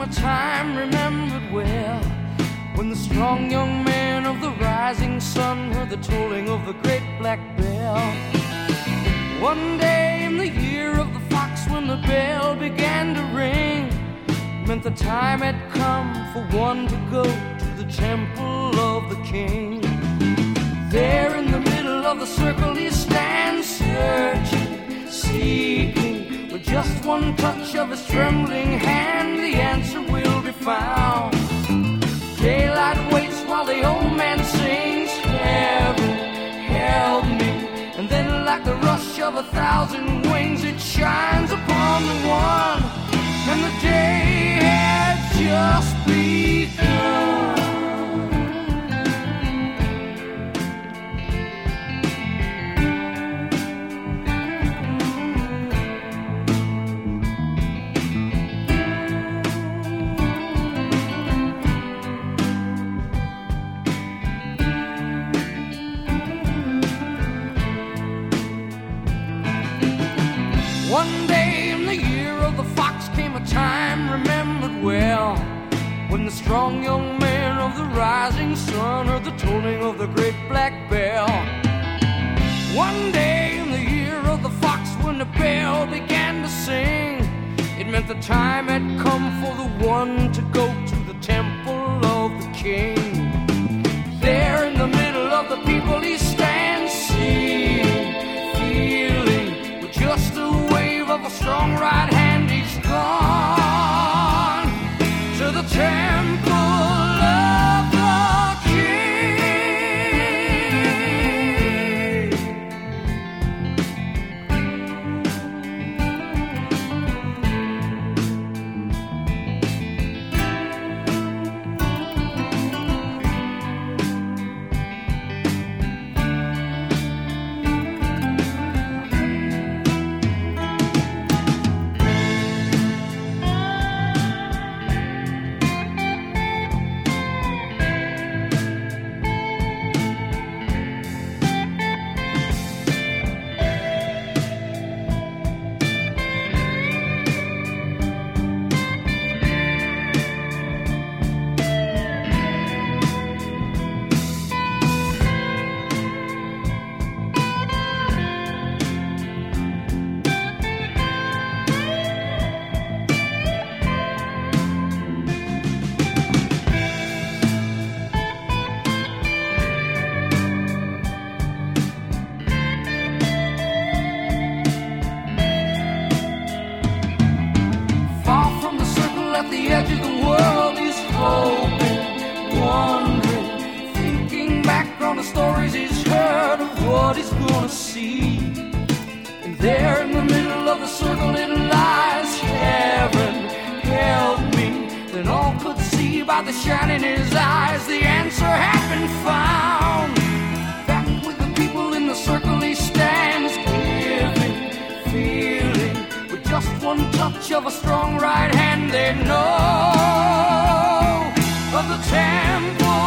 a time remembered well, when the strong young man of the rising sun heard the tolling of the great black bell. One day in the year of the fox, when the bell began to ring, meant the time had come for one to go to the temple of the king. There in the middle of the circle he stands, searching, seeking. With just one touch of his trembling hand, the answer will be found. Daylight waits while the old man sings, heaven, help me. And then like the rush of 1,000 wings, it shines upon the one, and the day had just begun. One day in the year of the fox came a time remembered well, when the strong young man of the rising sun heard the tolling of the great black bell. One day in the year of the fox, when the bell began to sing, it meant the time had come for the one to go to the temple of the king. There in the middle of the people he stands, seeing, feeling, with just a wave of a strong right hand, he's gone to the temple of the king. The edge of the world, he's hoping, wondering, thinking back on the stories he's heard of what he's gonna see. And there in the middle of the circle it lies, heaven, help me. Then all could see by the shine in his eyes, the answer had been found. Back with the people in the circle he stands, giving, feeling. With just one touch of a strong right hand, they know of the temple